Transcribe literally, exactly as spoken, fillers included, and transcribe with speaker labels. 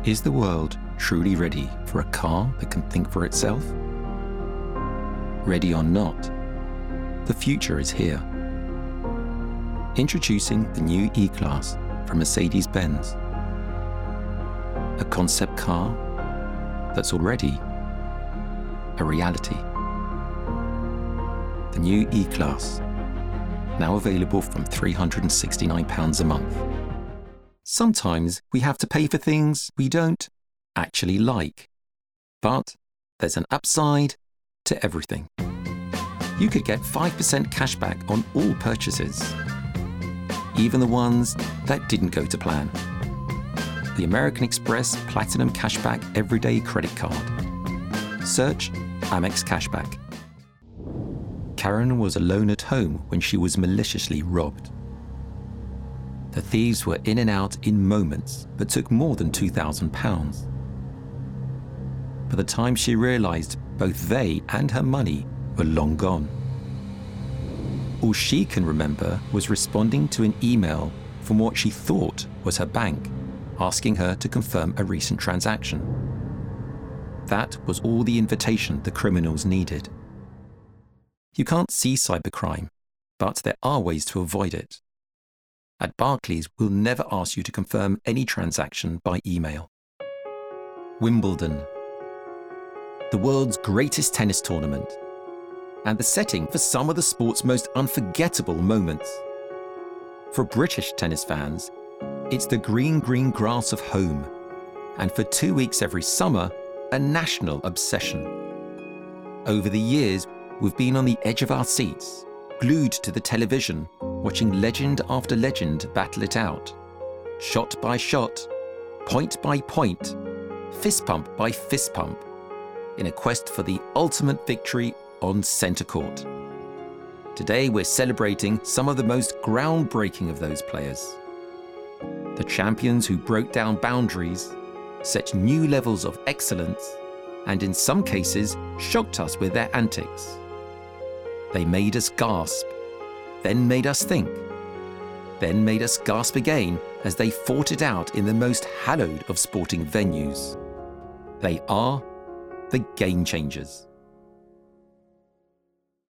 Speaker 1: Is the world truly ready for a car that can think for itself? Ready or not, the future is here. Introducing the new E-Class from Mercedes-Benz. A concept car that's already a reality. The new E-Class, now available from three hundred sixty-nine pounds a month. Sometimes we have to pay for things we don't actually like. But there's an upside to everything. You could get five percent cashback on all purchases, even the ones that didn't go to plan. The American Express Platinum Cashback Everyday Credit Card. Search Amex Cashback. Karen was alone at home when she was maliciously robbed. The thieves were in and out in moments, but took more than two thousand pounds. By the time she realized both they and her money were long gone. All she can remember was responding to an email from what she thought was her bank, asking her to confirm a recent transaction. That was all the invitation the criminals needed. You can't see cybercrime, but there are ways to avoid it. At Barclays, we'll never ask you to confirm any transaction by email. Wimbledon, the world's greatest tennis tournament, and the setting for some of the sport's most unforgettable moments. For British tennis fans, it's the green, green grass of home, and for two weeks every summer, a national obsession. Over the years, we've been on the edge of our seats, glued to the television, watching legend after legend battle it out. Shot by shot, point by point, fist pump by fist pump, in a quest for the ultimate victory on centre court. Today we're celebrating some of the most groundbreaking of those players. The champions who broke down boundaries, set new levels of excellence, and in some cases shocked us with their antics. They made us gasp, then made us think, then made us gasp again as they fought it out in the most hallowed of sporting venues. They are the game changers.